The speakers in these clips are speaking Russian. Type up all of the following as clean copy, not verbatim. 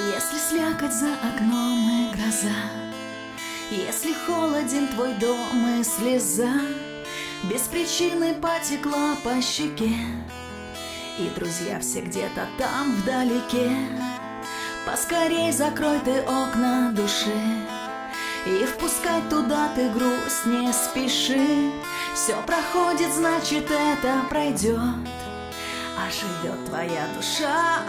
Если слякоть за окном и гроза, если холоден твой дом и слеза без причины потекла по щеке, и друзья все где-то там вдалеке, поскорей закрой ты окна души и впускать туда ты грусть не спеши. Все проходит, значит это пройдет, а живет твоя душа,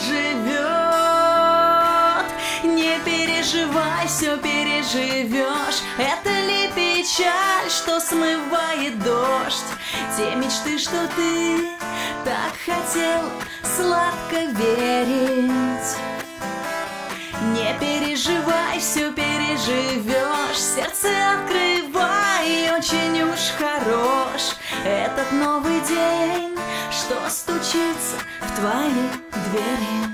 оживет. Не переживай, все переживешь. Это ли печаль, что смывает дождь? Те мечты, что ты так хотел сладко верить. Не переживай, все переживешь. Сердце открывай, очень уж хорош этот новый день, что стучится в твои двери.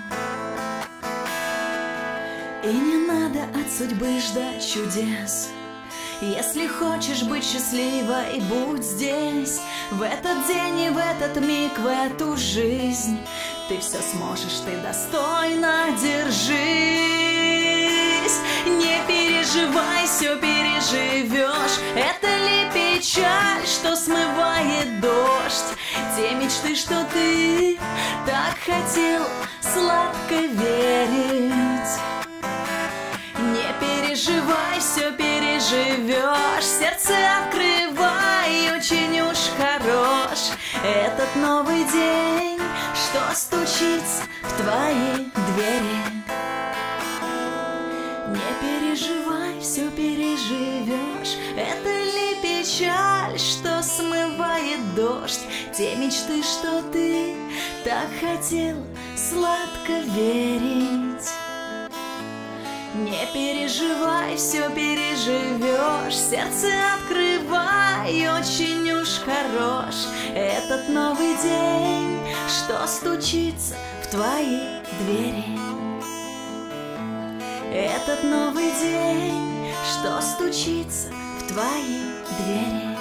И не надо от судьбы ждать чудес. Если хочешь быть счастливой, будь здесь. В этот день и в этот миг, в эту жизнь ты все сможешь, ты достойно держись. Не переживай, все переживешь. Это ли печаль, что смывает дождь? Те мечты, что ты так хотел сладко верить. Не переживай, все переживешь. Сердце открывай, очень уж хорош этот новый день, что стучится в твои двери. Не переживай, все переживешь. Это ли печаль, что смывает дождь? Те мечты, что ты так хотел сладко верить. Не переживай, все переживешь. Сердце открывай, очень уж хорош этот новый день, что стучится в твои двери. Этот новый день, что стучится в твои двери.